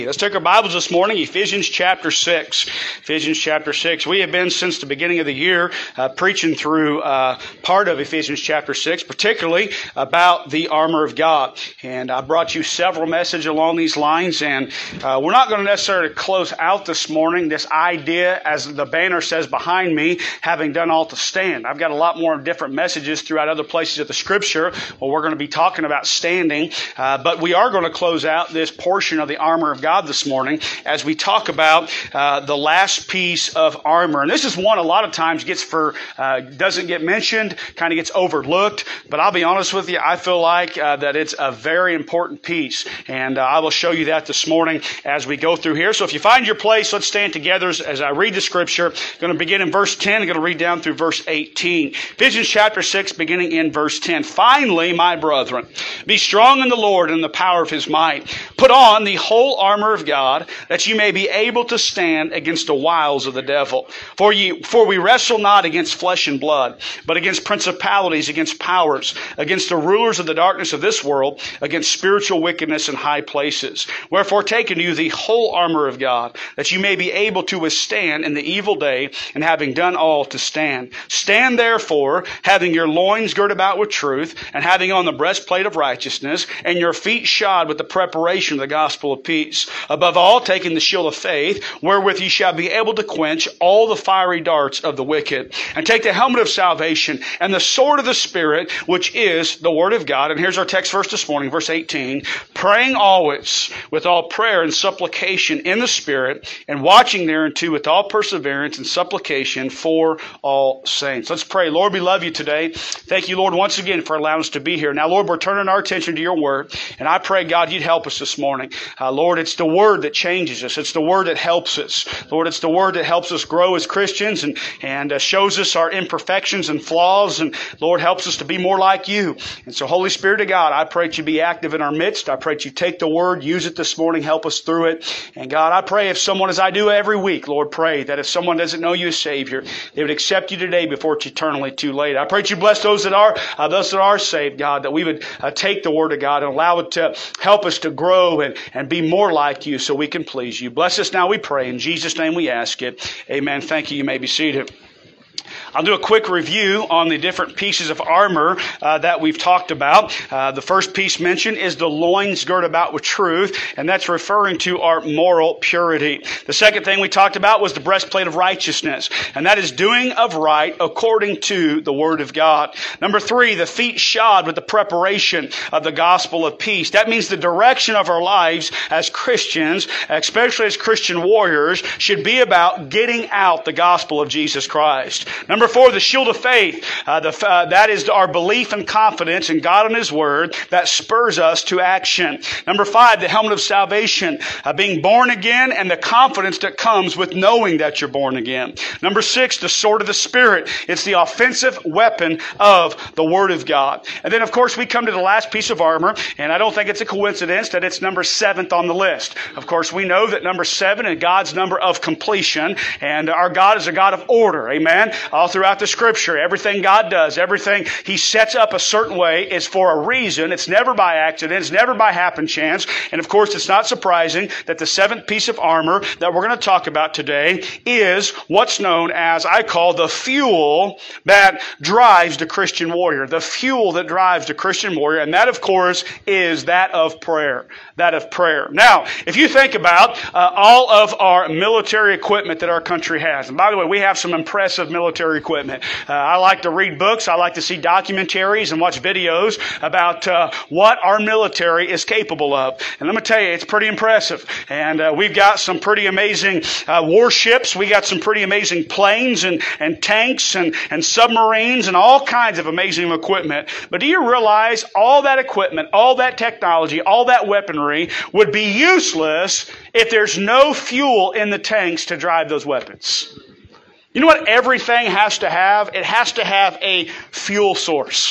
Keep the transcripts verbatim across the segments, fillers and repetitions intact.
Let's take our Bibles this morning, Ephesians chapter six. Ephesians chapter six. We have been, since the beginning of the year, uh, preaching through uh, part of Ephesians chapter six, particularly about the armor of God. And I brought you several messages along these lines, and uh, we're not going to necessarily close out this morning this idea, as the banner says behind me, having done all to stand. I've got a lot more different messages throughout other places of the Scripture where we're going to be talking about standing, uh, but we are going to close out this portion of the armor of God this morning as we talk about uh, the last piece of armor. And this is one a lot of times gets for uh, doesn't get mentioned, kind of gets overlooked. But I'll be honest with you, I feel like uh, that it's a very important piece, and uh, I will show you that this morning as we go through here. So if you find your place, let's stand together as, as I read the Scripture. I'm going to begin in verse ten. I'm going to read down through verse eighteen. Ephesians chapter six, beginning in verse ten. Finally, my brethren, be strong in the Lord and in the power of His might. Put on the whole armor of God, that you may be able to stand against the wiles of the devil. For ye, for we wrestle not against flesh and blood, but against principalities, against powers, against the rulers of the darkness of this world, against spiritual wickedness in high places. Wherefore take unto you the whole armor of God, that you may be able to withstand in the evil day, and having done all to stand. Stand therefore, having your loins girt about with truth, and having on the breastplate of righteousness, and your feet shod with the preparation of the gospel of peace. Above all, taking the shield of faith, wherewith ye shall be able to quench all the fiery darts of the wicked. And take the helmet of salvation, and the sword of the Spirit, which is the Word of God. And here's our text verse this morning, verse eighteen. Praying always with all prayer and supplication in the Spirit, and watching thereunto with all perseverance and supplication for all saints. Let's pray. Lord, we love you today. Thank you, Lord, once again for allowing us to be here. Now, Lord, we're turning our attention to your Word, and I pray, God, you'd help us this morning. Uh, Lord, it's the Word that changes us. It's the Word that helps us. Lord, it's the Word that helps us grow as Christians and, and uh, shows us our imperfections and flaws. And Lord, helps us to be more like you. And so, Holy Spirit of God, I pray that you be active in our midst. I pray that you take the Word, use it this morning, help us through it. And God, I pray if someone, as I do every week, Lord, pray that if someone doesn't know you as Savior, they would accept you today before it's eternally too late. I pray that you bless those that are, uh, those that are saved, God, that we would uh, take the Word of God and allow it to help us to grow and, and be more like you so we can please you. Bless us now, we pray. In Jesus' name we ask it. Amen. Thank you. You may be seated. I'll do a quick review on the different pieces of armor uh, that we've talked about. Uh, the first piece mentioned is the loins girt about with truth, and that's referring to our moral purity. The second thing we talked about was the breastplate of righteousness, and that is doing of right according to the Word of God. Number three, the feet shod with the preparation of the gospel of peace. That means the direction of our lives as Christians, especially as Christian warriors, should be about getting out the gospel of Jesus Christ. Number four, the shield of faith. Uh, the, uh, that is our belief and confidence in God and His Word that spurs us to action. Number five, the helmet of salvation. Uh, being born again and the confidence that comes with knowing that you're born again. Number six, the sword of the Spirit. It's the offensive weapon of the Word of God. And then, of course, we come to the last piece of armor, and I don't think it's a coincidence that it's number seventh on the list. Of course, we know that number seven is God's number of completion, and our God is a God of order. Amen? All throughout the Scripture, everything God does, everything He sets up a certain way is for a reason. It's never by accident. It's never by happen chance. And of course, it's not surprising that the seventh piece of armor that we're going to talk about today is what's known as, I call, the fuel that drives the Christian warrior. The fuel that drives the Christian warrior. And that, of course, is that of prayer. That of prayer. Now, if you think about uh, all of our military equipment that our country has, and by the way, we have some impressive military equipment. Uh, I like to read books. I like to see documentaries and watch videos about uh, what our military is capable of. And let me tell you, it's pretty impressive. And uh, we've got some pretty amazing uh, warships. We got some pretty amazing planes and, and tanks and, and submarines and all kinds of amazing equipment. But do you realize all that equipment, all that technology, all that weaponry would be useless if there's no fuel in the tanks to drive those weapons? You know what everything has to have? It has to have a fuel source.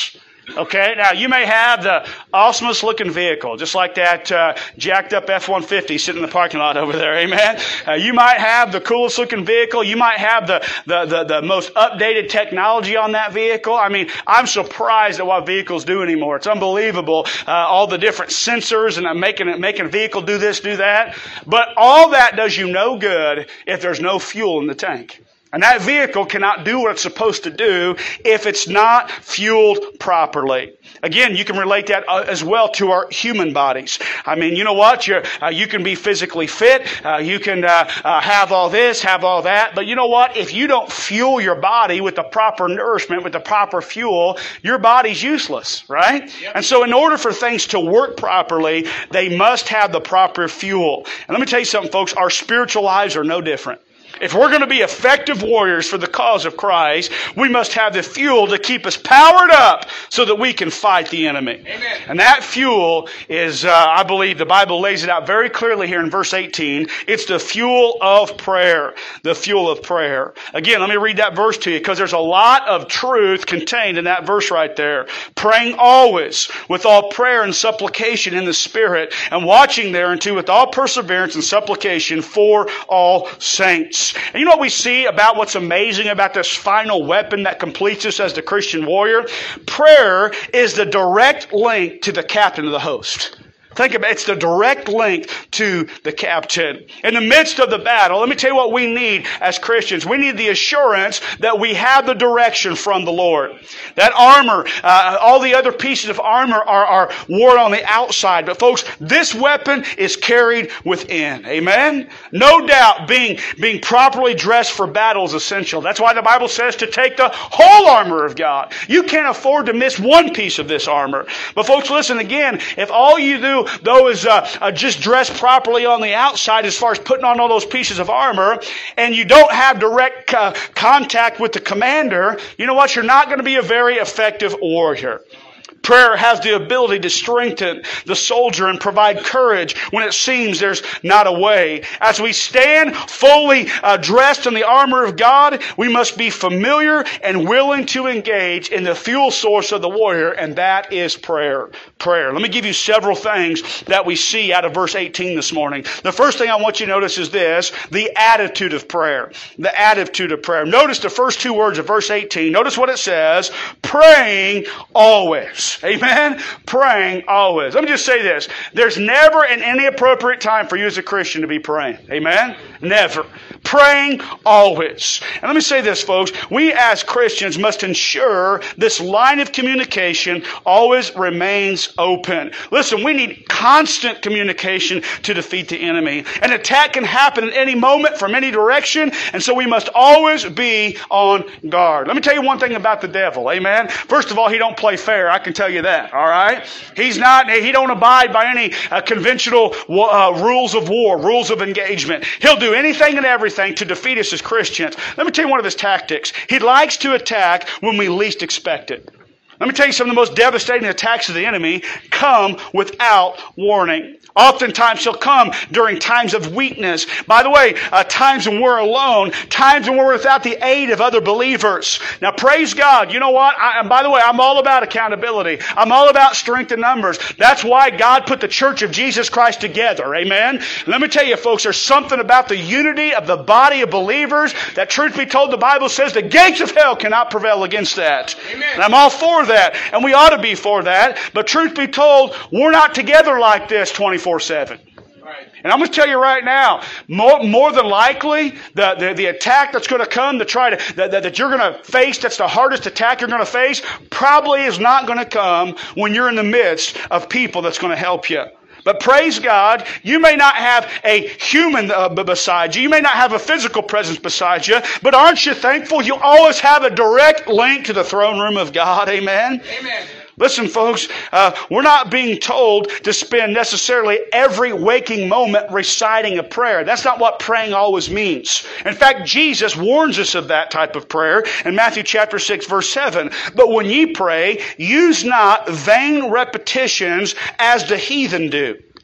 Okay, now you may have the awesomest looking vehicle, just like that uh, jacked up F one fifty sitting in the parking lot over there, amen? Uh, you might have the coolest looking vehicle. You might have the, the, the, the most updated technology on that vehicle. I mean, I'm surprised at what vehicles do anymore. It's unbelievable, uh, all the different sensors and uh, making, it, making a vehicle do this, do that. But all that does you no good if there's no fuel in the tank. And that vehicle cannot do what it's supposed to do if it's not fueled properly. Again, you can relate that as well to our human bodies. I mean, you know what? You're, uh, you can be physically fit. Uh, you can uh, uh, have all this, have all that. But you know what? If you don't fuel your body with the proper nourishment, with the proper fuel, your body's useless, right? Yep. And so in order for things to work properly, they must have the proper fuel. And let me tell you something, folks. Our spiritual lives are no different. If we're going to be effective warriors for the cause of Christ, we must have the fuel to keep us powered up so that we can fight the enemy. Amen. And that fuel is, uh, I believe the Bible lays it out very clearly here in verse eighteen. It's the fuel of prayer. The fuel of prayer. Again, let me read that verse to you because there's a lot of truth contained in that verse right there. Praying always with all prayer and supplication in the Spirit, and watching thereunto with all perseverance and supplication for all saints. And you know what we see about what's amazing about this final weapon that completes us as the Christian warrior? Prayer is the direct link to the captain of the host. Think about it. It's the direct link to the captain. In the midst of the battle, let me tell you what we need as Christians. We need the assurance that we have the direction from the Lord. That armor, uh, all the other pieces of armor are, are worn on the outside. But folks, this weapon is carried within. Amen? No doubt being, being properly dressed for battle is essential. That's why the Bible says to take the whole armor of God. You can't afford to miss one piece of this armor. But folks, listen again. If all you do though is uh, uh, just dress properly on the outside as far as putting on all those pieces of armor, and you don't have direct uh, contact with the commander, you know what? You're not going to be a very effective warrior. Prayer has the ability to strengthen the soldier and provide courage when it seems there's not a way. As we stand fully uh, dressed in the armor of God, we must be familiar and willing to engage in the fuel source of the warrior, and that is prayer. Prayer. Let me give you several things that we see out of verse eighteen this morning. The first thing I want you to notice is this, the attitude of prayer. The attitude of prayer. Notice the first two words of verse eighteen. Notice what it says, praying always. Amen? Praying always. Let me just say this. There's never in any appropriate time for you as a Christian to be praying. Amen? Never. Praying always. And let me say this, folks. We as Christians must ensure this line of communication always remains open. Listen, we need constant communication to defeat the enemy. An attack can happen at any moment from any direction, and so we must always be on guard. Let me tell you one thing about the devil. Amen? First of all, he don't play fair. I can tell you that. All right? He's not, he don't abide by any uh, conventional uh, rules of war, rules of engagement. He'll do anything and everything to defeat us as Christians. Let me tell you one of his tactics. He likes to attack when we least expect it. Let me tell you some of the most devastating attacks of the enemy come without warning. Oftentimes he'll come during times of weakness. By the way, uh, times when we're alone, times when we're without the aid of other believers. Now praise God, you know what? I, and by the way, I'm all about accountability. I'm all about strength in numbers. That's why God put the Church of Jesus Christ together. Amen? Let me tell you folks, there's something about the unity of the body of believers that, truth be told, the Bible says the gates of hell cannot prevail against that. Amen. And I'm all for that. And we ought to be for that. But truth be told, we're not together like this twenty-four seven. Right. And I'm going to tell you right now, more, more than likely, the, the, the attack that's going to come to try to, that, that you're going to face, that's the hardest attack you're going to face, probably is not going to come when you're in the midst of people that's going to help you. But praise God, you may not have a human uh, beside you. You may not have a physical presence beside you. But aren't you thankful you always have a direct link to the throne room of God? Amen? Amen. Listen, folks, uh, we're not being told to spend necessarily every waking moment reciting a prayer. That's not what praying always means. In fact, Jesus warns us of that type of prayer in Matthew chapter six, verse seven. But when ye pray, use not vain repetitions as the heathen do.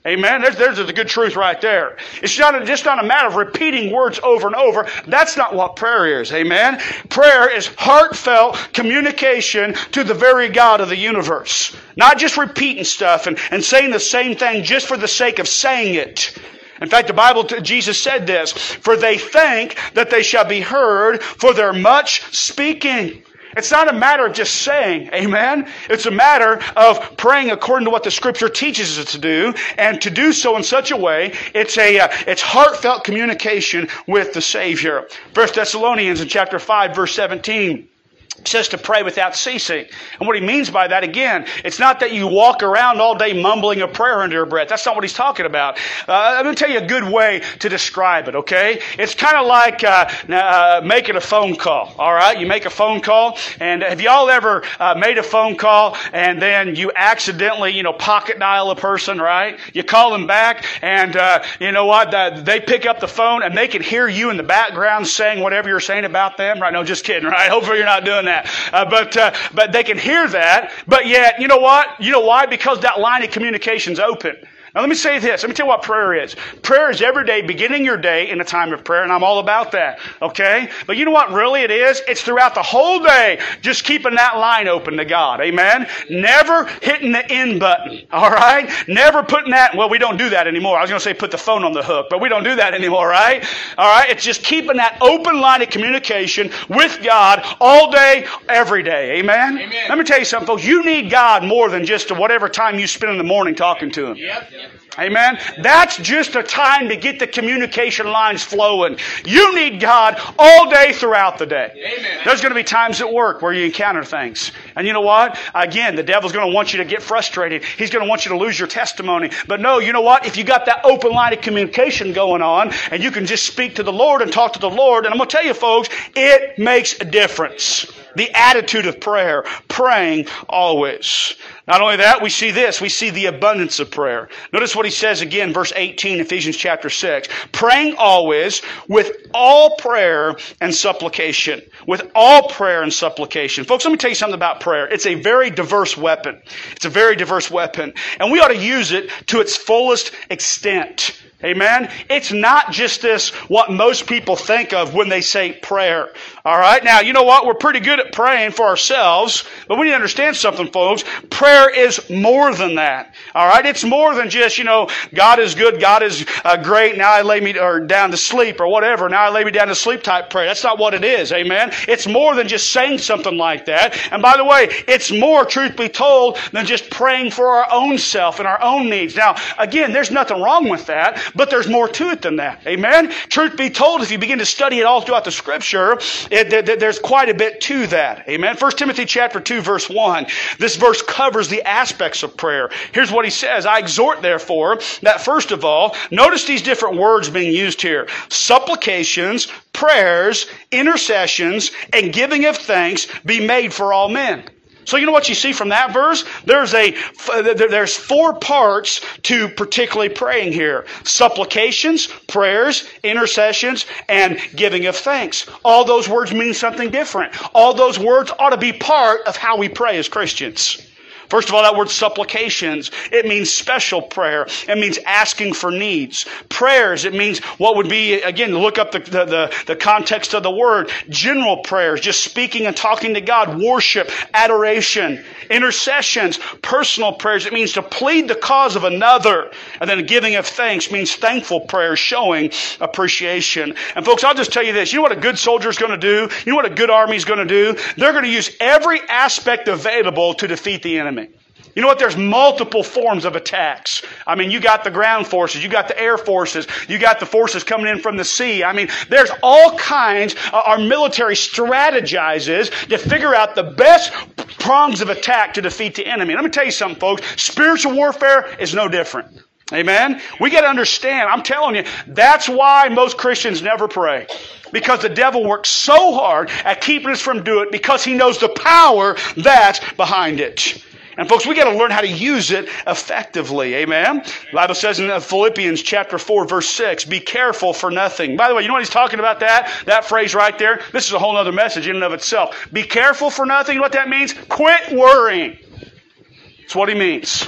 Amen. There's, there's a good truth right there. It's not a, just not a matter of repeating words over and over. That's not what prayer is. Amen. Prayer is heartfelt communication to the very God of the universe. Not just repeating stuff and, and saying the same thing just for the sake of saying it. In fact, the Bible, Jesus said this, for they think that they shall be heard for their much speaking. It's not a matter of just saying, amen? It's a matter of praying according to what the Scripture teaches us to do, and to do so in such a way, it's a uh, it's heartfelt communication with the Savior. First Thessalonians in chapter five, verse seventeen. Says to pray without ceasing. And what he means by that, again, it's not that you walk around all day mumbling a prayer under your breath. That's not what he's talking about. Uh, I'm going to tell you a good way to describe it, okay? It's kind of like uh, uh, making a phone call, all right? You make a phone call, and have y'all ever uh, made a phone call and then you accidentally, you know, pocket dial a person, right? You call them back, and uh, you know what? The, they pick up the phone, and they can hear you in the background saying whatever you're saying about them, right? No, just kidding, right? Hopefully you're not doing that. Uh, but uh, but they can hear that, but yet, you know what? You know why? Because that line of communication's open. Now let me say this. Let me tell you what prayer is. Prayer is every day beginning your day in a time of prayer, and I'm all about that. Okay? But you know what really it is? It's throughout the whole day just keeping that line open to God. Amen? Never hitting the end button. All right? Never putting that, well, we don't do that anymore. I was going to say put the phone on the hook, but we don't do that anymore, right? All right? It's just keeping that open line of communication with God all day, every day. Amen? Amen. Let me tell you something, folks. You need God more than just whatever time you spend in the morning talking to Him. Yep. Amen. That's just a time to get the communication lines flowing. You need God all day throughout the day. Amen. There's going to be times at work where you encounter things. And you know what? Again, the devil's going to want you to get frustrated. He's going to want you to lose your testimony. But no, you know what? If you got that open line of communication going on, and you can just speak to the Lord and talk to the Lord, and I'm going to tell you folks, it makes a difference. The attitude of prayer, praying always. Not only that, we see this. We see the abundance of prayer. Notice what he says again, verse eighteen, Ephesians chapter six. Praying always with all prayer and supplication. With all prayer and supplication. Folks, let me tell you something about prayer. It's a very diverse weapon. It's a very diverse weapon. And we ought to use it to its fullest extent. Amen? It's not just this, what most people think of when they say prayer. All right? Now, you know what? We're pretty good at praying for ourselves, but we need to understand something, folks. Prayer is more than that. All right? It's more than just, you know, God is good, God is uh, great, now I lay me or down to sleep, or whatever, now I lay me down to sleep type prayer. That's not what it is. Amen? It's more than just saying something like that. And by the way, it's more, truth be told, than just praying for our own self and our own needs. Now, again, there's nothing wrong with that. But there's more to it than that. Amen? Truth be told, if you begin to study it all throughout the Scripture, it, it, there's quite a bit to that. Amen? First Timothy chapter two, verse one. This verse covers the aspects of prayer. Here's what he says. I exhort, therefore, that first of all, notice these different words being used here. Supplications, prayers, intercessions, and giving of thanks be made for all men. So you know what you see from that verse? There's a there's four parts to particularly praying here. Supplications, prayers, intercessions, and giving of thanks. All those words mean something different. All those words ought to be part of how we pray as Christians. First of all, that word supplications, it means special prayer. It means asking for needs. Prayers, it means what would be, again, look up the, the, the, the context of the word. General prayers, just speaking and talking to God. Worship, adoration. Intercessions, personal prayers. It means to plead the cause of another. And then giving of thanks means thankful prayers, showing appreciation. And folks, I'll just tell you this. You know what a good soldier is going to do? You know what a good army is going to do? They're going to use every aspect available to defeat the enemy. You know what? There's multiple forms of attacks. I mean, you got the ground forces, you got the air forces, you got the forces coming in from the sea. I mean, there's all kinds. Uh, our military strategizes to figure out the best prongs of attack to defeat the enemy. Let me tell you something, folks. Spiritual warfare is no different. Amen? We got to understand, I'm telling you, that's why most Christians never pray. Because the devil works so hard at keeping us from doing it because he knows the power that's behind it. And folks, we got to learn how to use it effectively. Amen? The Bible says in Philippians chapter four, verse six, be careful for nothing. By the way, you know what he's talking about that? That phrase right there? This is a whole other message in and of itself. Be careful for nothing. You know what that means? Quit worrying. That's what he means.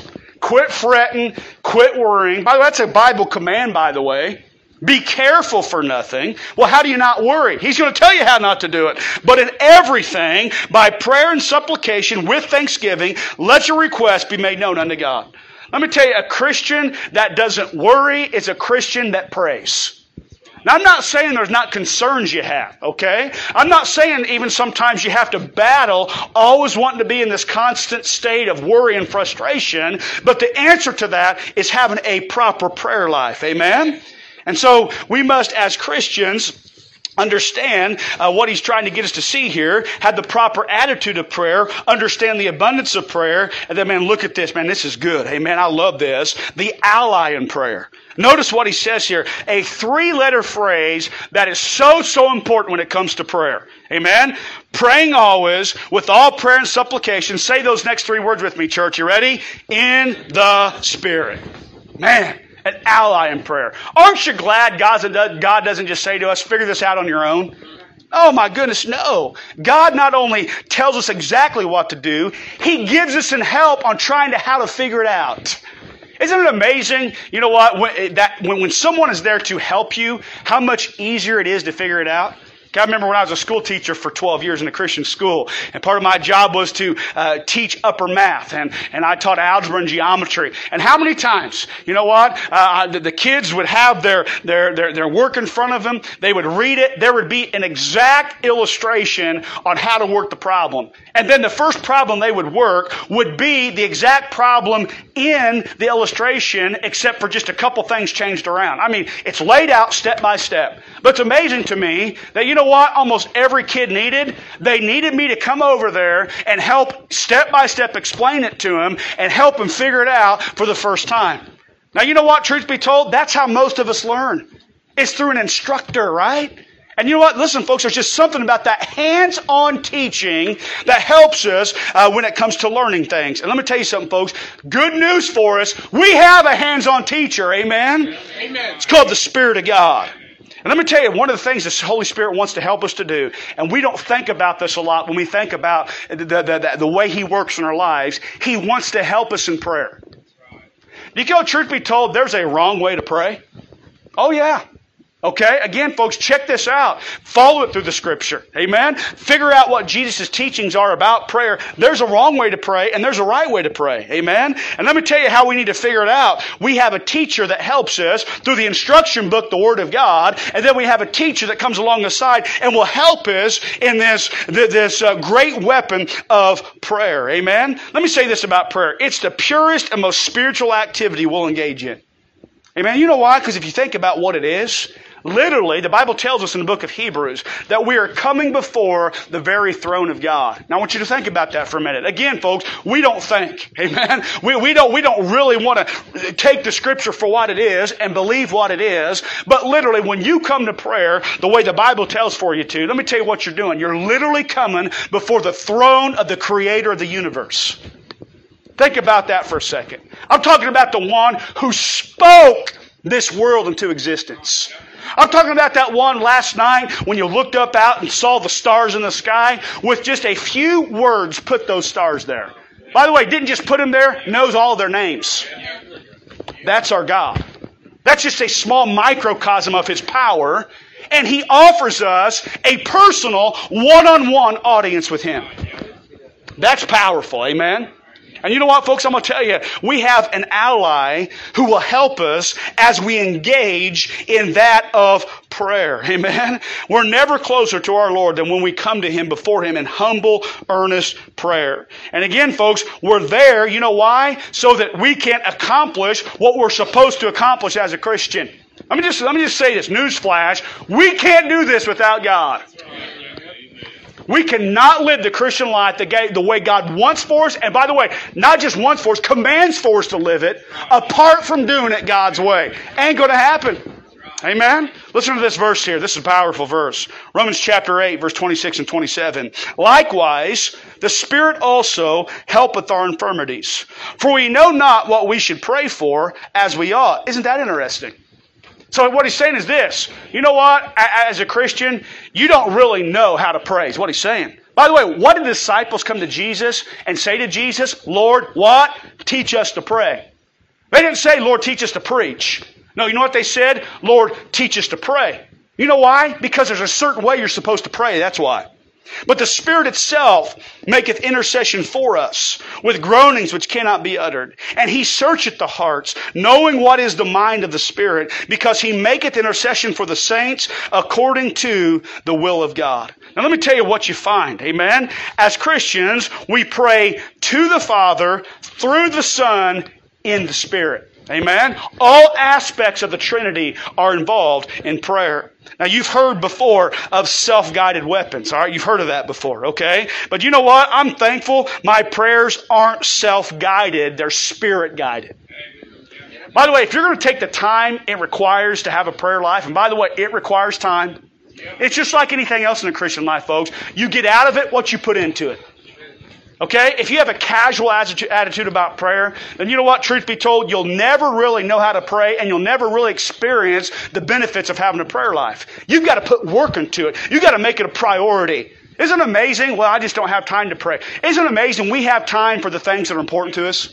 quit fretting, quit worrying. By the way, that's a Bible command, by the way. Be careful for nothing. Well, how do you not worry? He's going to tell you how not to do it. But in everything, by prayer and supplication with thanksgiving, let your requests be made known unto God. Let me tell you, a Christian that doesn't worry is a Christian that prays. Now, I'm not saying there's not concerns you have, okay? I'm not saying even sometimes you have to battle, always wanting to be in this constant state of worry and frustration. But the answer to that is having a proper prayer life, amen? And so we must, as Christians, understand uh, what he's trying to get us to see here, have the proper attitude of prayer, understand the abundance of prayer, and then, man, look at this. Man, this is good. Hey, man, I love this. The ally in prayer. Notice what he says here. A three-letter phrase that is so, so important when it comes to prayer. Amen? Praying always, with all prayer and supplication. Say those next three words with me, church. You ready? In the Spirit. Man. An ally in prayer. Aren't you glad God doesn't just say to us, figure this out on your own? Oh my goodness, no. God not only tells us exactly what to do, He gives us some help on trying to how to figure it out. Isn't it amazing, you know what, when, that, when, when someone is there to help you, how much easier it is to figure it out? I remember when I was a school teacher for twelve years in a Christian school, and part of my job was to uh, teach upper math, and, and I taught algebra and geometry. And how many times, you know what, uh, the, the kids would have their, their, their, their work in front of them, they would read it, there would be an exact illustration on how to work the problem. And then the first problem they would work would be the exact problem in the illustration, except for just a couple things changed around. I mean, it's laid out step by step. But it's amazing to me that, you know what, almost every kid needed? They needed me to come over there and help step by step explain it to them and help them figure it out for the first time. Now, you know what, truth be told, that's how most of us learn. It's through an instructor, right? And you know what? Listen, folks, there's just something about that hands-on teaching that helps us uh, when it comes to learning things. And let me tell you something, folks. Good news for us. We have a hands-on teacher. Amen? Amen. It's called the Spirit of God. And let me tell you, one of the things the Holy Spirit wants to help us to do, and we don't think about this a lot when we think about the, the, the, the way He works in our lives, He wants to help us in prayer. Do you know, truth be told, there's a wrong way to pray? Oh, yeah. Okay, again, folks, check this out. Follow it through the Scripture. Amen? Figure out what Jesus' teachings are about prayer. There's a wrong way to pray, and there's a right way to pray. Amen? And let me tell you how we need to figure it out. We have a teacher that helps us through the instruction book, the Word of God, and then we have a teacher that comes along the side and will help us in this, this uh, great weapon of prayer. Amen? Let me say this about prayer. It's the purest and most spiritual activity we'll engage in. Amen? You know why? Because if you think about what it is, literally, the Bible tells us in the book of Hebrews that we are coming before the very throne of God. Now, I want you to think about that for a minute. Again, folks, we don't think. Amen? We, we don't, we don't really want to take the Scripture for what it is and believe what it is. But literally, when you come to prayer the way the Bible tells for you to, let me tell you what you're doing. You're literally coming before the throne of the Creator of the universe. Think about that for a second. I'm talking about the one who spoke this world into existence. I'm talking about that one last night when you looked up out and saw the stars in the sky. With just a few words, put those stars there. By the way, didn't just put them there, knows all their names. That's our God. That's just a small microcosm of His power. And He offers us a personal, one-on-one audience with Him. That's powerful, amen? And you know what, folks? I'm going to tell you, we have an ally who will help us as we engage in that of prayer. Amen? We're never closer to our Lord than when we come to Him, before Him in humble, earnest prayer. And again, folks, we're there, you know why? So that we can accomplish what we're supposed to accomplish as a Christian. Let me just, let me just say this, newsflash, we can't do this without God. We cannot live the Christian life the way God wants for us. And by the way, not just wants for us, commands for us to live it, apart from doing it God's way. Ain't going to happen. Amen? Listen to this verse here. This is a powerful verse. Romans chapter eight, verse twenty-six and twenty-seven. Likewise, the Spirit also helpeth our infirmities. For we know not what we should pray for as we ought. Isn't that interesting? So what he's saying is this. You know what? As a Christian, you don't really know how to pray, is what he's saying. By the way, what did the disciples come to Jesus and say to Jesus? Lord, what? Teach us to pray. They didn't say, Lord, teach us to preach. No, you know what they said? Lord, teach us to pray. You know why? Because there's a certain way you're supposed to pray. That's why. But the Spirit itself maketh intercession for us with groanings which cannot be uttered. And He searcheth the hearts, knowing what is the mind of the Spirit, because He maketh intercession for the saints according to the will of God. Now let me tell you what you find. Amen? As Christians, we pray to the Father, through the Son, in the Spirit. Amen? All aspects of the Trinity are involved in prayer. Now, you've heard before of self-guided weapons, all right? You've heard of that before, okay? But you know what? I'm thankful my prayers aren't self-guided. They're Spirit-guided. By the way, if you're going to take the time it requires to have a prayer life, and by the way, it requires time. It's just like anything else in the Christian life, folks. You get out of it what you put into it. Okay? If you have a casual attitude about prayer, then you know what? Truth be told, you'll never really know how to pray, and you'll never really experience the benefits of having a prayer life. You've got to put work into it. You've got to make it a priority. Isn't it amazing? Well, I just don't have time to pray. Isn't it amazing we have time for the things that are important to us?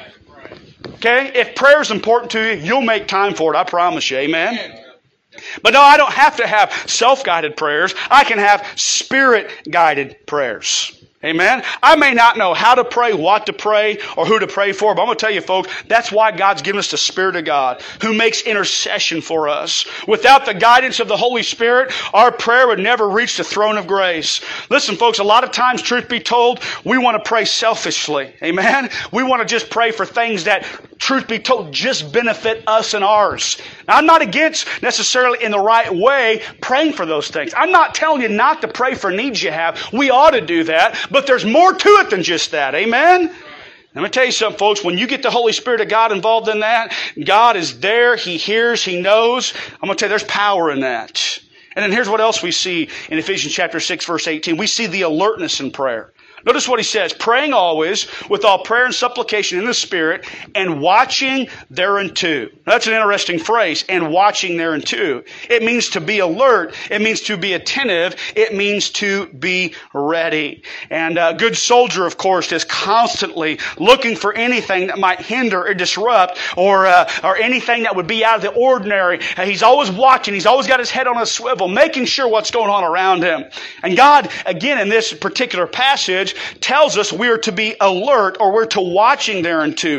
Okay? If prayer is important to you, you'll make time for it. I promise you. Amen? But no, I don't have to have self-guided prayers. I can have Spirit-guided prayers. Amen? I may not know how to pray, what to pray, or who to pray for, but I'm going to tell you, folks, that's why God's given us the Spirit of God, who makes intercession for us. Without the guidance of the Holy Spirit, our prayer would never reach the throne of grace. Listen, folks, a lot of times, truth be told, we want to pray selfishly. Amen? We want to just pray for things that, truth be told, just benefit us and ours. Now, I'm not against necessarily in the right way praying for those things. I'm not telling you not to pray for needs you have. We ought to do that. But there's more to it than just that. Amen? Let me tell you something, folks. When you get the Holy Spirit of God involved in that, God is there. He hears. He knows. I'm going to tell you, there's power in that. And then here's what else we see in Ephesians chapter six, verse eighteen. We see the alertness in prayer. Notice what he says, praying always with all prayer and supplication in the Spirit and watching thereunto. Now, that's an interesting phrase, and watching thereunto. It means to be alert. It means to be attentive. It means to be ready. And a good soldier, of course, is constantly looking for anything that might hinder or disrupt or, uh, or anything that would be out of the ordinary. And he's always watching. He's always got his head on a swivel, making sure what's going on around him. And God, again, in this particular passage, tells us we are to be alert, or we're to watching thereunto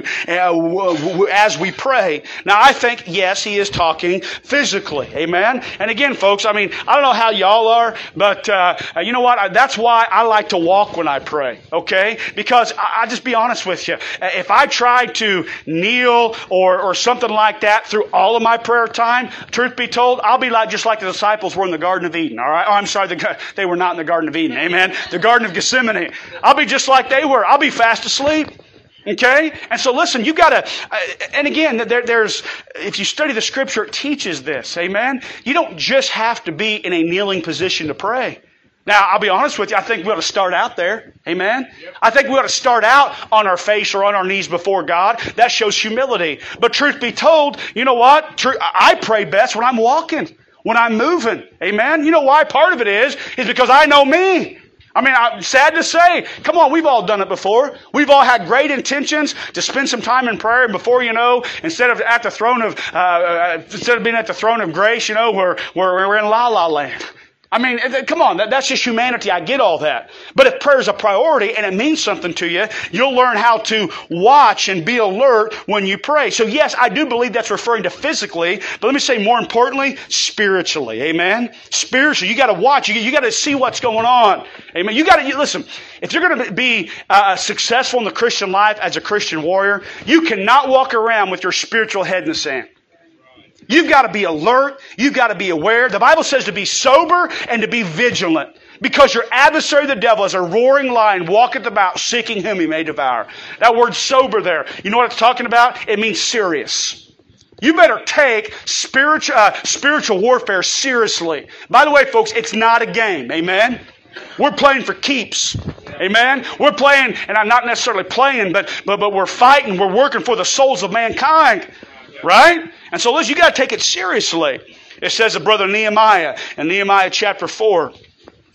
uh, as we pray. Now, I think, yes, he is talking physically. Amen? And again, folks, I mean, I don't know how y'all are, but uh, you know what? That's why I like to walk when I pray. Okay? Because I, I'll just be honest with you. If I try to kneel or, or something like that through all of my prayer time, truth be told, I'll be like just like the disciples were in the Garden of Eden. All right? Oh, I'm sorry, the, they were not in the Garden of Eden. Amen? The Garden of Gethsemane. I'll be just like they were. I'll be fast asleep. Okay? And so listen, you gotta, uh, and again, there, there's, if you study the Scripture, it teaches this. Amen? You don't just have to be in a kneeling position to pray. Now, I'll be honest with you, I think we ought to start out there. Amen? Yep. I think we ought to start out on our face or on our knees before God. That shows humility. But truth be told, you know what? True, I pray best when I'm walking, when I'm moving. Amen? You know why? Part of it is, is because I know me. I mean, I'm sad to say, come on, we've all done it before. We've all had great intentions to spend some time in prayer, and before you know, instead of at the throne of, uh, uh, instead of being at the throne of grace, you know, we're, we're, we're in la la land. I mean, come on, that's just humanity. I get all that. But if prayer is a priority and it means something to you, you'll learn how to watch and be alert when you pray. So yes, I do believe that's referring to physically, but let me say more importantly, spiritually. Amen? Spiritually, you got to watch. You, you got to see what's going on. Amen? You got to, listen, if you're going to be uh, successful in the Christian life as a Christian warrior, you cannot walk around with your spiritual head in the sand. You've got to be alert. You've got to be aware. The Bible says to be sober and to be vigilant. Because your adversary, the devil, is a roaring lion, walketh about, seeking whom he may devour. That word sober there, you know what it's talking about? It means serious. You better take spiritual, uh, spiritual warfare seriously. By the way, folks, it's not a game. Amen? We're playing for keeps. Amen? We're playing, and I'm not necessarily playing, but, but, but we're fighting. We're working for the souls of mankind. Right? And so listen, you got to take it seriously. It says of brother Nehemiah in Nehemiah chapter four.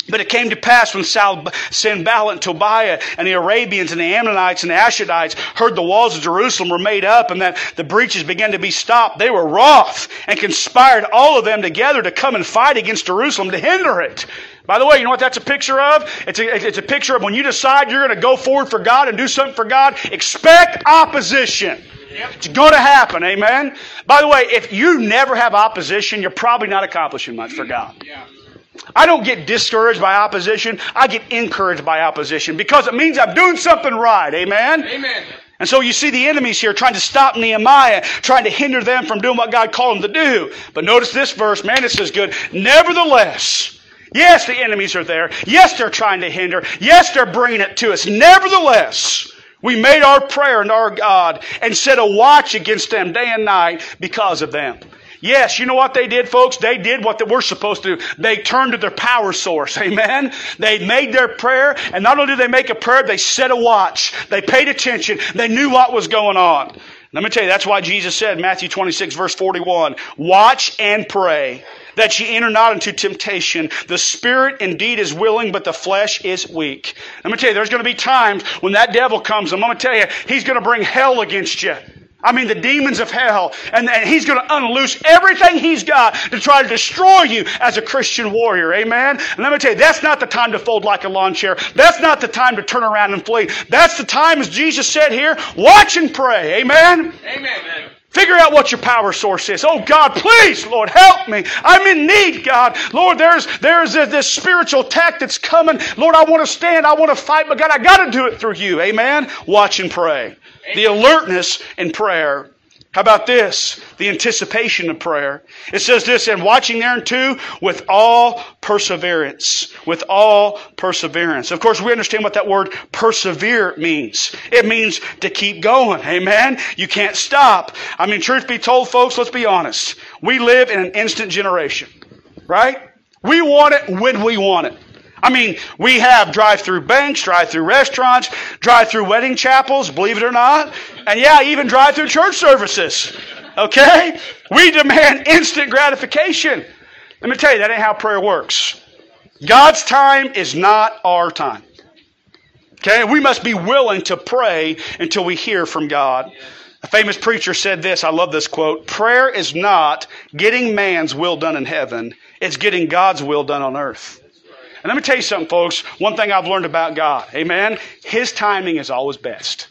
But it came to pass when Sanballat and Tobiah and the Arabians and the Ammonites and the Ashdodites heard the walls of Jerusalem were made up and that the breaches began to be stopped, they were wroth and conspired all of them together to come and fight against Jerusalem to hinder it. By the way, you know what that's a picture of? It's a, it's a picture of when you decide you're going to go forward for God and do something for God, expect opposition. Yep. It's going to happen, amen? By the way, if you never have opposition, you're probably not accomplishing much for God. Yeah. I don't get discouraged by opposition. I get encouraged by opposition because it means I'm doing something right. Amen? Amen. And so you see the enemies here trying to stop Nehemiah, trying to hinder them from doing what God called them to do. But notice this verse, man, this is good. Nevertheless, yes, the enemies are there. Yes, they're trying to hinder. Yes, they're bringing it to us. Nevertheless, we made our prayer unto our God and set a watch against them day and night because of them. Yes, you know what they did, folks? They did what we're supposed to do. They turned to their power source. Amen? They made their prayer, and not only did they make a prayer, they set a watch. They paid attention. They knew what was going on. Let me tell you, that's why Jesus said, Matthew twenty-six, verse forty-one, watch and pray, that ye enter not into temptation. The spirit indeed is willing, but the flesh is weak. Let me tell you, there's going to be times when that devil comes, I'm going to tell you, he's going to bring hell against you. I mean, the demons of hell. And, and he's going to unloose everything he's got to try to destroy you as a Christian warrior. Amen? And let me tell you, that's not the time to fold like a lawn chair. That's not the time to turn around and flee. That's the time, as Jesus said here, watch and pray. Amen? Amen. Figure out what your power source is. Oh, God, please, Lord, help me. I'm in need, God. Lord, there's, there's a, this spiritual attack that's coming. Lord, I want to stand. I want to fight. But, God, I got to do it through you. Amen? Watch and pray. The alertness in prayer. How about this? The anticipation of prayer. It says this, and watching thereunto with all perseverance. With all perseverance. Of course, we understand what that word persevere means. It means to keep going. Amen? You can't stop. I mean, truth be told, folks, let's be honest. We live in an instant generation. Right? We want it when we want it. I mean, we have drive-through banks, drive-through restaurants, drive-through wedding chapels, believe it or not. And yeah, even drive-through church services. Okay? We demand instant gratification. Let me tell you, that ain't how prayer works. God's time is not our time. Okay? We must be willing to pray until we hear from God. A famous preacher said this, I love this quote, prayer is not getting man's will done in heaven, it's getting God's will done on earth. And let me tell you something, folks. One thing I've learned about God. Amen? His timing is always best.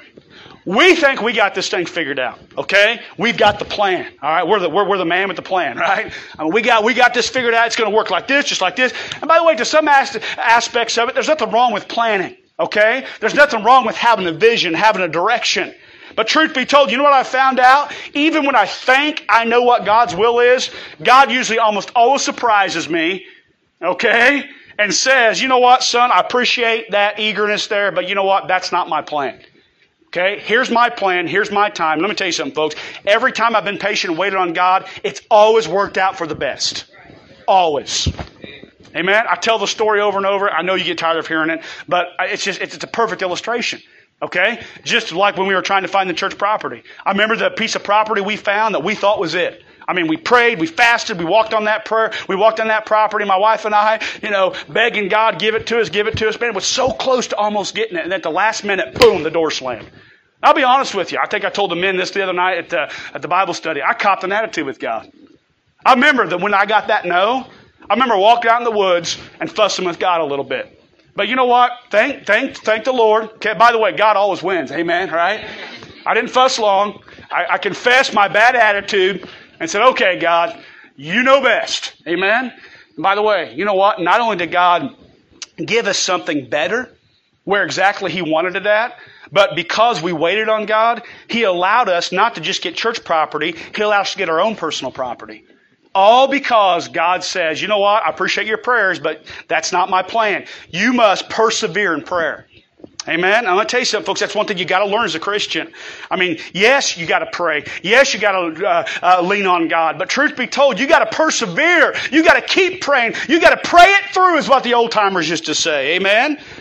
We think we got this thing figured out. Okay? We've got the plan. All right? We're the, we're, we're the man with the plan, right? I mean, we got, we got this figured out. It's going to work like this, just like this. And by the way, to some as- aspects of it, there's nothing wrong with planning. Okay? There's nothing wrong with having a vision, having a direction. But truth be told, you know what I found out? Even when I think I know what God's will is, God usually almost always surprises me. Okay? And says, you know what, son, I appreciate that eagerness there, but you know what, that's not my plan. Okay? Here's my plan. Here's my time. Let me tell you something, folks. Every time I've been patient and waited on God, it's always worked out for the best. Always. Amen? I tell the story over and over. I know you get tired of hearing it, but it's just, it's, it's a perfect illustration. Okay? Just like when we were trying to find the church property. I remember the piece of property we found that we thought was it. I mean, we prayed, we fasted, we walked on that prayer, we walked on that property, my wife and I, you know, begging God, give it to us, give it to us. Man, it was so close to almost getting it. And at the last minute, boom, the door slammed. I'll be honest with you. I think I told the men this the other night at the, at the Bible study. I copped an attitude with God. I remember that when I got that no, I remember walking out in the woods and fussing with God a little bit. But you know what? Thank, thank, thank the Lord. Okay, by the way, God always wins. Amen, right? I didn't fuss long. I, I confessed my bad attitude and said, okay, God, you know best. Amen? And by the way, you know what? Not only did God give us something better, where exactly He wanted it at, but because we waited on God, He allowed us not to just get church property, He allowed us to get our own personal property. All because God says, you know what? I appreciate your prayers, but that's not my plan. You must persevere in prayer. Amen. I'm going to tell you something, folks. That's one thing you got to learn as a Christian. I mean, yes, you got to pray. Yes, you got to uh, uh, lean on God. But truth be told, you got to persevere. You got to keep praying. You got to pray it through, is what the old timers used to say. Amen.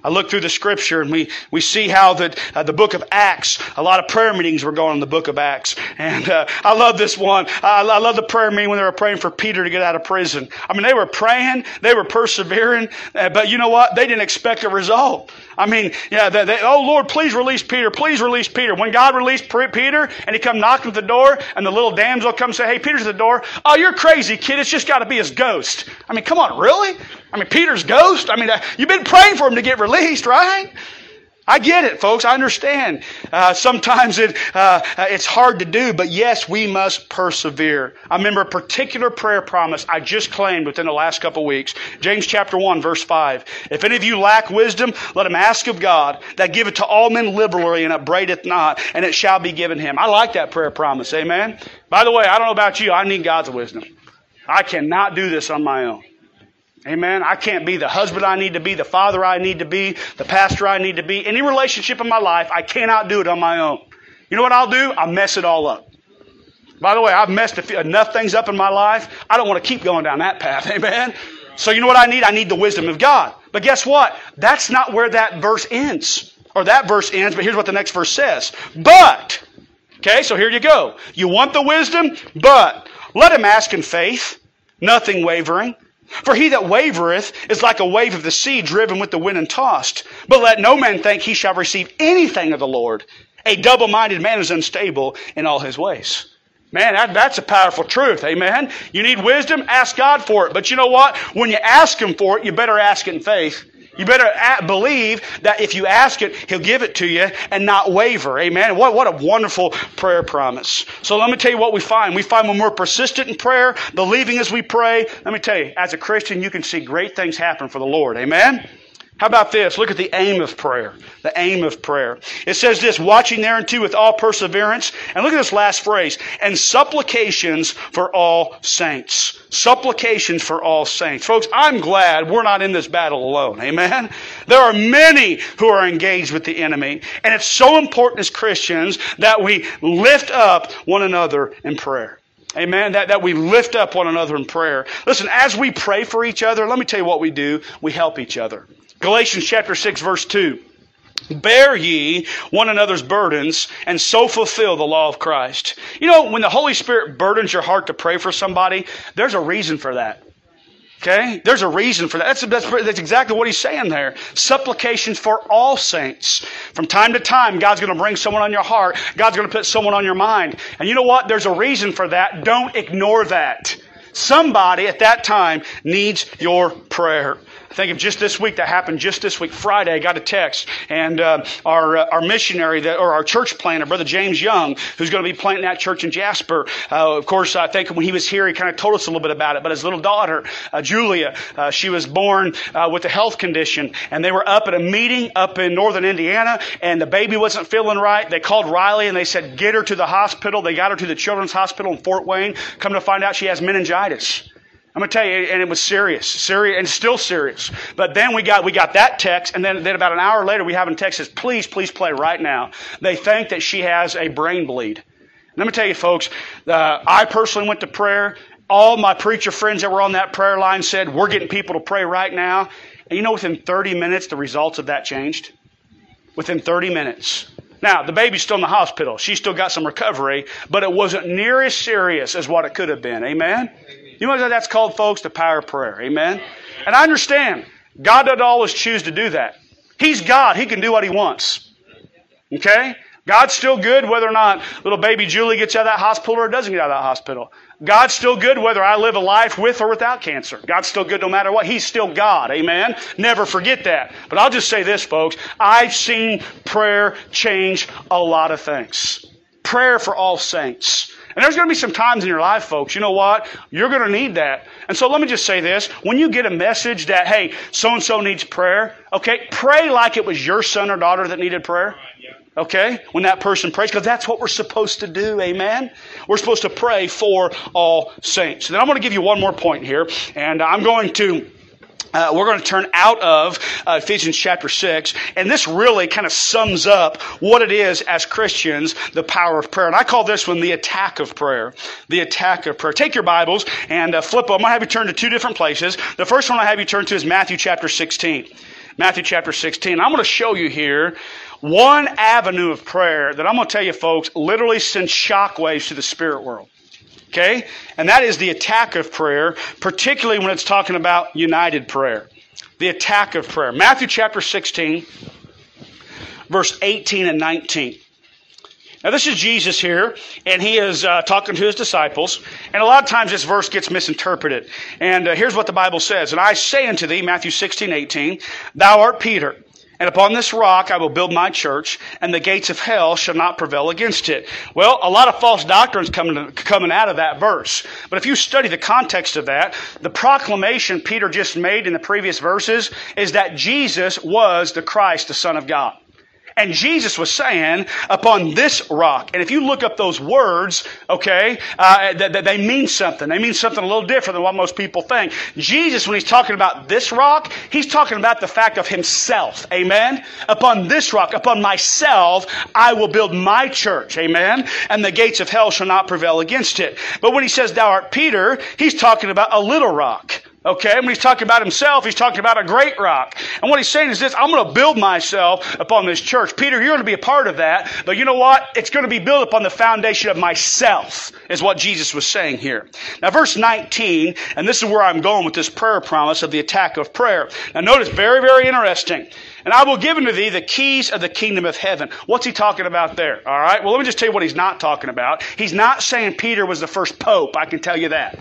I look through the Scripture and we, we see how that uh, the book of Acts, a lot of prayer meetings were going on in the book of Acts. And uh, I love this one. I, I love the prayer meeting when they were praying for Peter to get out of prison. I mean, they were praying, they were persevering, uh, but you know what? They didn't expect a result. I mean, yeah, they, they, oh Lord, please release Peter, please release Peter. When God released Peter and he come knocking at the door and the little damsel come say, hey, Peter's at the door. Oh, you're crazy, kid. It's just got to be his ghost. I mean, come on, really? I mean, Peter's ghost? I mean, uh, you've been praying for him to get released, right? I get it, folks. I understand. Uh, sometimes it uh, it's hard to do, but yes, we must persevere. I remember a particular prayer promise I just claimed within the last couple of weeks. James chapter one, verse five. If any of you lack wisdom, let him ask of God, that giveth to all men liberally and upbraideth not, and it shall be given him. I like that prayer promise. Amen. By the way, I don't know about you. I need God's wisdom. I cannot do this on my own. Amen. I can't be the husband I need to be, the father I need to be, the pastor I need to be. Any relationship in my life, I cannot do it on my own. You know what I'll do? I'll mess it all up. By the way, I've messed enough things up in my life. I don't want to keep going down that path. Amen. So you know what I need? I need the wisdom of God. But guess what? That's not where that verse ends. Or that verse ends, but here's what the next verse says. But, okay, so here you go. You want the wisdom? But let him ask in faith, nothing wavering. For he that wavereth is like a wave of the sea driven with the wind and tossed. But let no man think he shall receive anything of the Lord. A double-minded man is unstable in all his ways. Man, that, that's a powerful truth. Amen. You need wisdom? Ask God for it. But you know what? When you ask Him for it, you better ask it in faith. You better believe that if you ask it, He'll give it to you and not waver. Amen. What, what a wonderful prayer promise. So let me tell you what we find. We find when we're persistent in prayer, believing as we pray, let me tell you, as a Christian, you can see great things happen for the Lord. Amen. How about this? Look at the aim of prayer. The aim of prayer. It says this, watching thereunto with all perseverance. And look at this last phrase. And supplications for all saints. Supplications for all saints. Folks, I'm glad we're not in this battle alone. Amen? There are many who are engaged with the enemy. And it's so important as Christians that we lift up one another in prayer. Amen. That, that we lift up one another in prayer. Listen, as we pray for each other, let me tell you what we do. We help each other. Galatians chapter six, verse two. Bear ye one another's burdens, and so fulfill the law of Christ. You know, when the Holy Spirit burdens your heart to pray for somebody, there's a reason for that. Okay? There's a reason for that. That's, that's, that's exactly what he's saying there. Supplications for all saints. From time to time, God's going to bring someone on your heart. God's going to put someone on your mind. And you know what? There's a reason for that. Don't ignore that. Somebody at that time needs your prayer. I think of just this week, that happened just this week. Friday, I got a text, and uh, our uh, our missionary, that, or our church planter, Brother James Young, who's going to be planting that church in Jasper. Uh, of course, I think when he was here, he kind of told us a little bit about it. But his little daughter, uh, Julia, uh, she was born uh, with a health condition, and they were up at a meeting up in northern Indiana, and the baby wasn't feeling right. They called Riley, and they said, get her to the hospital. They got her to the Children's Hospital in Fort Wayne. Come to find out she has meningitis. I'm going to tell you, and it was serious, serious, and still serious. But then we got we got that text, and then, then about an hour later, we have a text that says, please, please play right now. They think that she has a brain bleed. Let me tell you, folks, uh, I personally went to prayer. All my preacher friends that were on that prayer line said, we're getting people to pray right now. And you know, within thirty minutes, the results of that changed. Within thirty minutes. Now, the baby's still in the hospital. She's still got some recovery, but it wasn't near as serious as what it could have been. Amen? You know what that's called, folks? The power of prayer. Amen? And I understand. God doesn't always choose to do that. He's God. He can do what He wants. Okay? God's still good whether or not little baby Julie gets out of that hospital or doesn't get out of that hospital. God's still good whether I live a life with or without cancer. God's still good no matter what. He's still God. Amen? Never forget that. But I'll just say this, folks. I've seen prayer change a lot of things. Prayer for all saints. And there's going to be some times in your life, folks, you know what? You're going to need that. And so let me just say this. When you get a message that, hey, so-and-so needs prayer, okay, pray like it was your son or daughter that needed prayer. Okay? When that person prays, because that's what we're supposed to do. Amen? We're supposed to pray for all saints. And then I'm going to give you one more point here. And I'm going to... Uh, we're going to turn out of uh, Ephesians chapter six, and this really kind of sums up what it is as Christians, the power of prayer. And I call this one the attack of prayer. The attack of prayer. Take your Bibles and uh, flip them. I'm going to have you turn to two different places. The first one I have you turn to is Matthew chapter sixteen. Matthew chapter sixteen. I'm going to show you here one avenue of prayer that I'm going to tell you, folks, literally sends shockwaves to the spirit world. Okay? And that is the attack of prayer, particularly when it's talking about united prayer. The attack of prayer. Matthew chapter sixteen, verse eighteen and nineteen. Now this is Jesus here, and he is uh, talking to his disciples, and a lot of times this verse gets misinterpreted. And uh, here's what the Bible says, "And I say unto thee," Matthew sixteen, eighteen, "Thou art Peter, and upon this rock I will build my church, and the gates of hell shall not prevail against it." Well, a lot of false doctrines coming coming out of that verse. But if you study the context of that, the proclamation Peter just made in the previous verses is that Jesus was the Christ, the Son of God. And Jesus was saying, upon this rock. And if you look up those words, okay, uh, that, that they mean something. They mean something a little different than what most people think. Jesus, when he's talking about this rock, he's talking about the fact of himself. Amen? Upon this rock, upon myself, I will build my church. Amen? And the gates of hell shall not prevail against it. But when he says, "Thou art Peter," he's talking about a little rock. Okay, when he's talking about himself, he's talking about a great rock. And what he's saying is this: I'm going to build myself upon this church. Peter, you're going to be a part of that. But you know what? It's going to be built upon the foundation of myself, is what Jesus was saying here. Now, verse nineteen, and this is where I'm going with this prayer promise of the attack of prayer. Now, notice, very, very interesting. "And I will give unto thee the keys of the kingdom of heaven." What's he talking about there? All right, well, let me just tell you what he's not talking about. He's not saying Peter was the first pope. I can tell you that.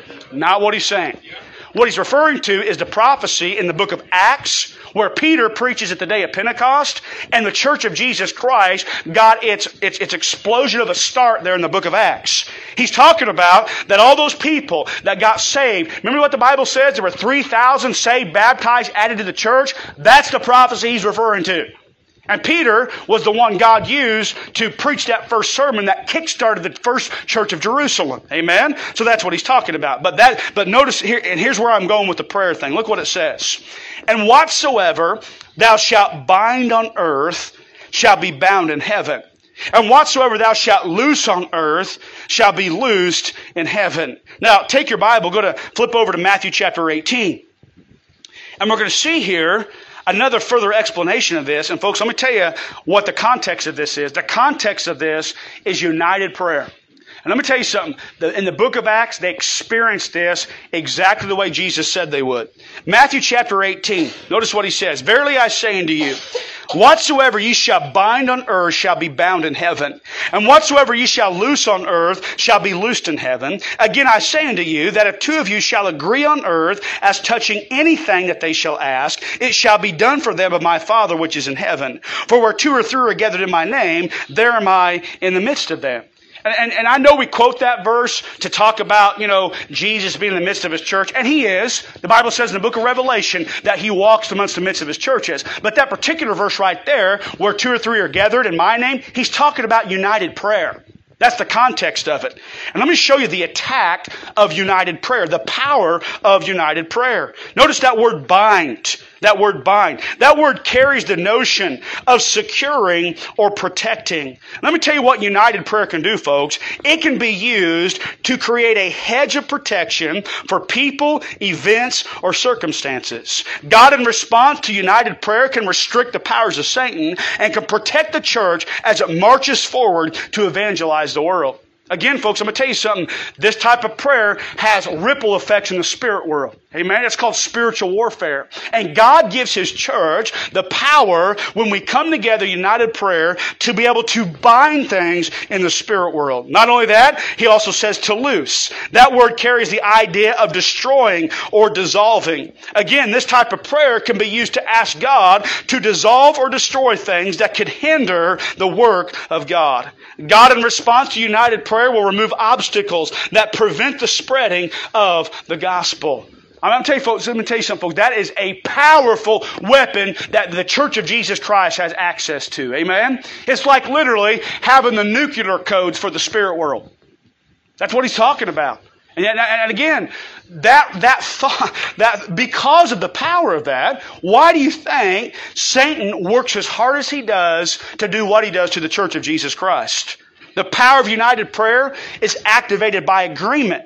Not what he's saying. What he's referring to is the prophecy in the book of Acts, where Peter preaches at the day of Pentecost, and the church of Jesus Christ got its, its, its explosion of a start there in the book of Acts. He's talking about that all those people that got saved, remember what the Bible says? There were three thousand saved, baptized, added to the church. That's the prophecy he's referring to. And Peter was the one God used to preach that first sermon that kick-started the first church of Jerusalem. Amen? So that's what he's talking about. But that, but notice here, and here's where I'm going with the prayer thing. Look what it says. "And whatsoever thou shalt bind on earth shall be bound in heaven. And whatsoever thou shalt loose on earth shall be loosed in heaven." Now, take your Bible, go to, flip over to Matthew chapter eighteen. And we're going to see here another further explanation of this. And folks, let me tell you what the context of this is. The context of this is united prayer. And let me tell you something. In the book of Acts, they experienced this exactly the way Jesus said they would. Matthew chapter eighteen. Notice what he says. "Verily I say unto you, whatsoever ye shall bind on earth shall be bound in heaven. And whatsoever ye shall loose on earth shall be loosed in heaven. Again I say unto you, that if two of you shall agree on earth as touching anything that they shall ask, it shall be done for them of my Father which is in heaven. For where two or three are gathered in my name, there am I in the midst of them." And, and, and I know we quote that verse to talk about, you know, Jesus being in the midst of his church. And he is. The Bible says in the book of Revelation that he walks amongst the midst of his churches. But that particular verse right there, where two or three are gathered in my name, he's talking about united prayer. That's the context of it. And let me show you the attack of united prayer, the power of united prayer. Notice that word bind. That word bind. That word carries the notion of securing or protecting. Let me tell you what united prayer can do, folks. It can be used to create a hedge of protection for people, events, or circumstances. God, in response to united prayer, can restrict the powers of Satan and can protect the church as it marches forward to evangelize the world. Again, folks, I'm going to tell you something. This type of prayer has ripple effects in the spirit world. Amen? It's called spiritual warfare. And God gives His church the power, when we come together, united prayer, to be able to bind things in the spirit world. Not only that, He also says to loose. That word carries the idea of destroying or dissolving. Again, this type of prayer can be used to ask God to dissolve or destroy things that could hinder the work of God. God, in response to united prayer, will remove obstacles that prevent the spreading of the gospel. I'm going to tell you, folks, let me tell you something, folks. That is a powerful weapon that the Church of Jesus Christ has access to. Amen? It's like literally having the nuclear codes for the spirit world. That's what he's talking about. And, and again, that that thought, that because of the power of that, why do you think Satan works as hard as he does to do what he does to the Church of Jesus Christ? The power of united prayer is activated by agreement.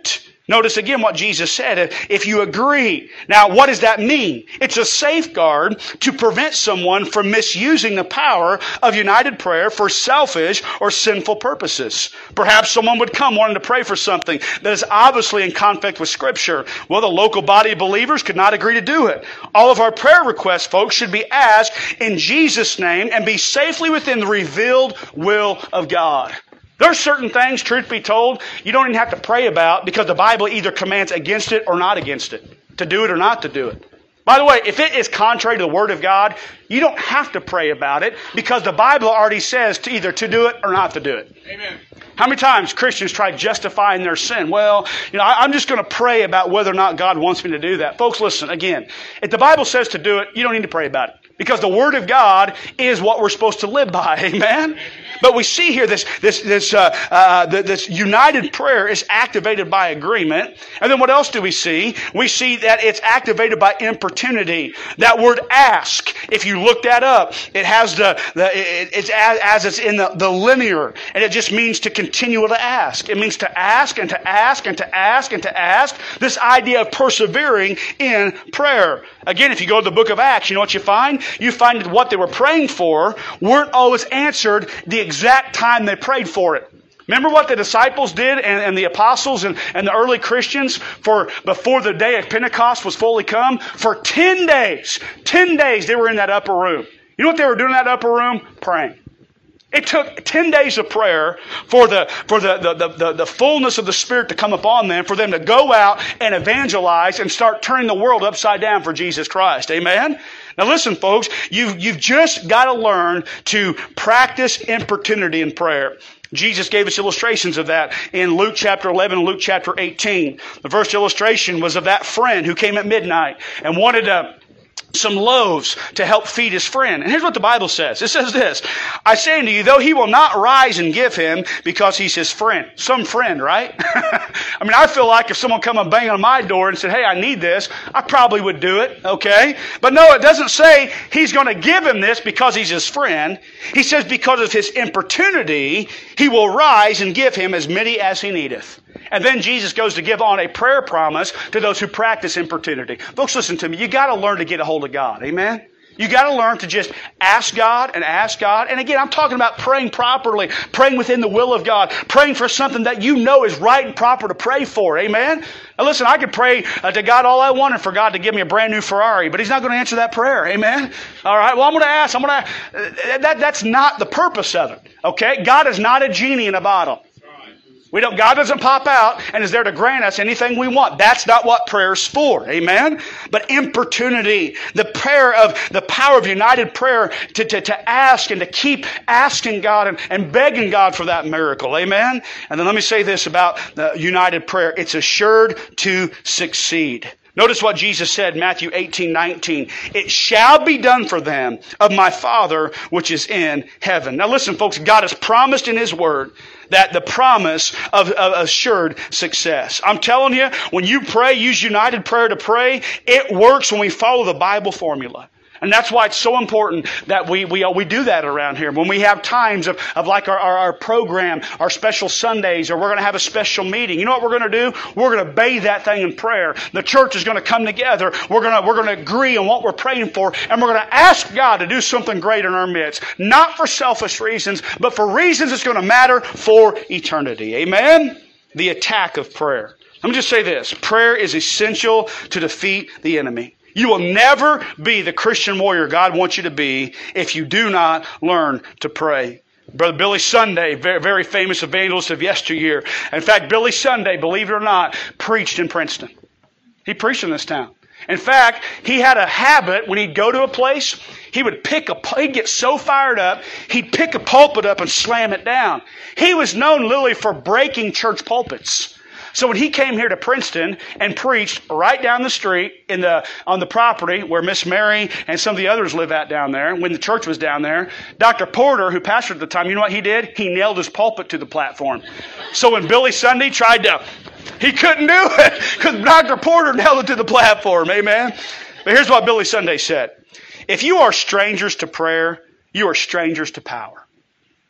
Notice again what Jesus said, if you agree. Now, what does that mean? It's a safeguard to prevent someone from misusing the power of united prayer for selfish or sinful purposes. Perhaps someone would come wanting to pray for something that is obviously in conflict with Scripture. Well, the local body of believers could not agree to do it. All of our prayer requests, folks, should be asked in Jesus' name and be safely within the revealed will of God. There are certain things, truth be told, you don't even have to pray about because the Bible either commands against it or not against it, to do it or not to do it. By the way, if it is contrary to the Word of God, you don't have to pray about it because the Bible already says to either to do it or not to do it. Amen. How many times Christians try justifying their sin? Well, you know, I, I'm just going to pray about whether or not God wants me to do that. Folks, listen, again, if the Bible says to do it, you don't need to pray about it. Because the Word of God is what we're supposed to live by. Amen? But we see here this this this uh, uh, this united prayer is activated by agreement. And then what else do we see? We see that it's activated by importunity. That word ask, if you look that up, it has the, the it, it's as, as it's in the, the linear. And it just means to continue to ask. It means to ask and to ask and to ask and to ask. This idea of persevering in prayer. Again, if you go to the book of Acts, you know what you find? You find that what they were praying for weren't always answered the exact time they prayed for it. Remember what the disciples did and, and the apostles and, and the early Christians for before the day of Pentecost was fully come? For ten days, ten days they were in that upper room. You know what they were doing in that upper room? Praying. It took ten days of prayer for the for the, the, the, the fullness of the Spirit to come upon them, for them to go out and evangelize and start turning the world upside down for Jesus Christ. Amen? Now listen, folks, you've, you've just got to learn to practice importunity in prayer. Jesus gave us illustrations of that in Luke chapter eleven and Luke chapter eighteen. The first illustration was of that friend who came at midnight and wanted to some loaves to help feed his friend. And here's what the Bible says. It says this, I say unto you, though he will not rise and give him because he's his friend. Some friend, right? I mean, I feel like if someone come and bang on my door and said, hey, I need this, I probably would do it, okay? But no, it doesn't say he's going to give him this because he's his friend. He says because of his importunity, he will rise and give him as many as he needeth. And then Jesus goes to give on a prayer promise to those who practice importunity. Folks, listen to me. You got to learn to get a hold of God. Amen? You got to learn to just ask God and ask God. And again, I'm talking about praying properly, praying within the will of God, praying for something that you know is right and proper to pray for. Amen? Now listen, I could pray uh, to God all I wanted for God to give me a brand new Ferrari, but He's not going to answer that prayer. Amen? All right, well, I'm going to ask. I'm going to. Uh, that, that's not the purpose of it. Okay? God is not a genie in a bottle. We don't, God doesn't pop out and is there to grant us anything we want. That's not what prayer's for. Amen? But importunity, the prayer of, the power of united prayer to, to, to ask and to keep asking God and, and begging God for that miracle. Amen? And then let me say this about the united prayer. It's assured to succeed. Notice what Jesus said, Matthew eighteen nineteen. It shall be done for them of my Father which is in heaven. Now listen, folks, God has promised in His Word that the promise of, of assured success. I'm telling you, when you pray, use united prayer to pray, it works when we follow the Bible formula. And that's why it's so important that we we we do that around here. When we have times of, of like our, our, our program, our special Sundays, or we're going to have a special meeting. You know what we're going to do? We're going to bathe that thing in prayer. The church is going to come together. We're going to we're going to agree on what we're praying for, and we're going to ask God to do something great in our midst. Not for selfish reasons, but for reasons that's going to matter for eternity. Amen? The attack of prayer. Let me just say this. Prayer is essential to defeat the enemy. You will never be the Christian warrior God wants you to be if you do not learn to pray. Brother Billy Sunday, very, very famous evangelist of yesteryear. In fact, Billy Sunday, believe it or not, preached in Princeton. He preached in this town. In fact, he had a habit when he'd go to a place, he would pick a, he'd get so fired up, he'd pick a pulpit up and slam it down. He was known literally for breaking church pulpits. So when he came here to Princeton and preached right down the street in the on the property where Miss Mary and some of the others live at down there, when the church was down there, Doctor Porter, who pastored at the time, you know what he did? He nailed his pulpit to the platform. So when Billy Sunday tried to, he couldn't do it because Doctor Porter nailed it to the platform. Amen? But here's what Billy Sunday said. If you are strangers to prayer, you are strangers to power.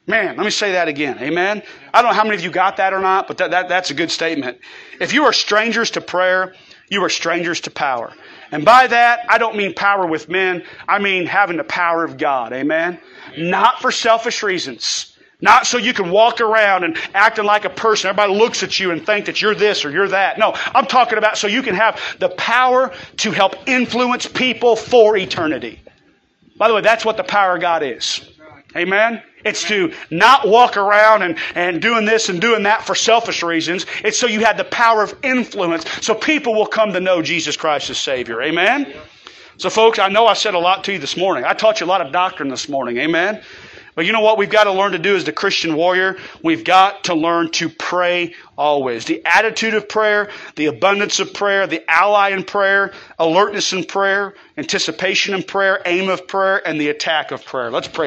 Man, let me say that again. Amen? I don't know how many of you got that or not, but that, that, that's a good statement. If you are strangers to prayer, you are strangers to power. And by that, I don't mean power with men. I mean having the power of God. Amen? Not for selfish reasons. Not so you can walk around and acting like a person. Everybody looks at you and think that you're this or you're that. No, I'm talking about so you can have the power to help influence people for eternity. By the way, that's what the power of God is. Amen? It's to not walk around and, and doing this and doing that for selfish reasons. It's so you have the power of influence so people will come to know Jesus Christ as Savior. Amen? So folks, I know I said a lot to you this morning. I taught you a lot of doctrine this morning. Amen? But you know what we've got to learn to do as the Christian warrior? We've got to learn to pray always. The attitude of prayer, the abundance of prayer, the ally in prayer, alertness in prayer, anticipation in prayer, aim of prayer, and the attack of prayer. Let's pray.